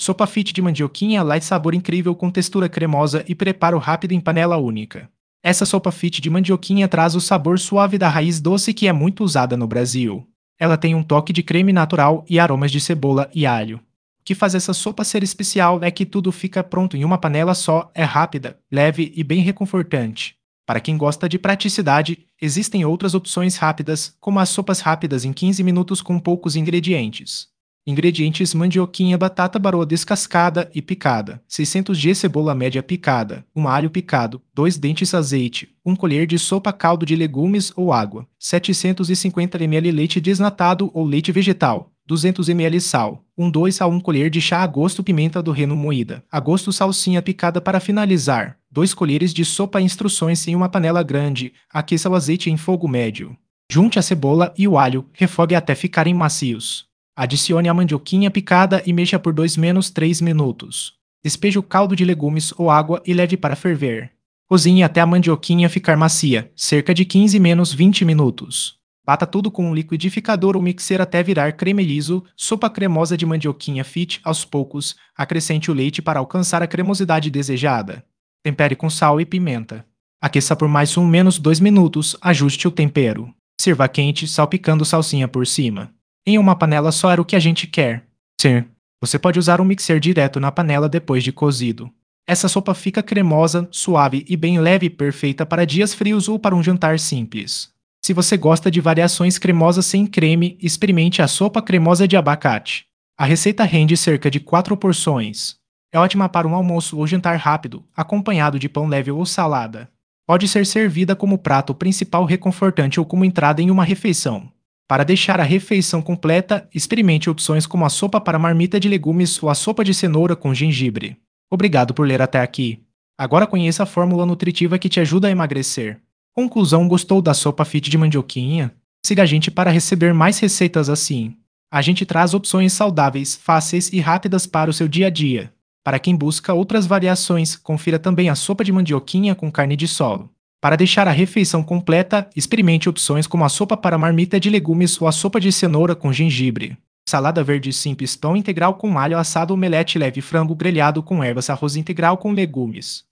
Sopa fit de mandioquinha light, sabor incrível com textura cremosa e preparo rápido em panela única. Essa sopa fit de mandioquinha traz o sabor suave da raiz doce que é muito usada no Brasil. Ela tem um toque de creme natural e aromas de cebola e alho. O que faz essa sopa ser especial é que tudo fica pronto em uma panela só, é rápida, leve e bem reconfortante. Para quem gosta de praticidade, existem outras opções rápidas, como as sopas rápidas em 15 minutos com poucos ingredientes. Ingredientes: mandioquinha, batata baroa descascada e picada, 600 g cebola média picada, um alho picado, 2 dentes azeite, 1 colher de sopa caldo de legumes ou água, 750 ml leite desnatado ou leite vegetal, 200 ml sal, 2 a 1 colher de chá a gosto pimenta do reino moída, a gosto salsinha picada para finalizar, 2 colheres de sopa. Instruções: em uma panela grande, aqueça o azeite em fogo médio. Junte a cebola e o alho, refogue até ficarem macios. Adicione a mandioquinha picada e mexa por 2-3 minutos. Despeje o caldo de legumes ou água e leve para ferver. Cozinhe até a mandioquinha ficar macia, cerca de 15-20 minutos. Bata tudo com um liquidificador ou mixer até virar creme liso. Sopa cremosa de mandioquinha fit. Aos poucos, acrescente o leite para alcançar a cremosidade desejada. Tempere com sal e pimenta. Aqueça por mais 1-2 minutos, ajuste o tempero. Sirva quente, salpicando salsinha por cima. Em uma panela só era o que a gente quer. Sim, você pode usar um mixer direto na panela depois de cozido. Essa sopa fica cremosa, suave e bem leve, perfeita para dias frios ou para um jantar simples. Se você gosta de variações cremosas sem creme, experimente a sopa cremosa de abacate. A receita rende cerca de 4 porções. É ótima para um almoço ou jantar rápido, acompanhado de pão leve ou salada. Pode ser servida como prato principal reconfortante ou como entrada em uma refeição. Para deixar a refeição completa, experimente opções como a sopa para marmita de legumes ou a sopa de cenoura com gengibre. Obrigado por ler até aqui. Agora conheça a fórmula nutritiva que te ajuda a emagrecer. Conclusão: gostou da sopa fit de mandioquinha? Siga a gente para receber mais receitas assim. A gente traz opções saudáveis, fáceis e rápidas para o seu dia a dia. Para quem busca outras variações, confira também a sopa de mandioquinha com carne de solo. Para deixar a refeição completa, experimente opções como a sopa para marmita de legumes ou a sopa de cenoura com gengibre. Salada verde simples, pão integral com alho assado, omelete leve, frango grelhado com ervas, arroz integral com legumes.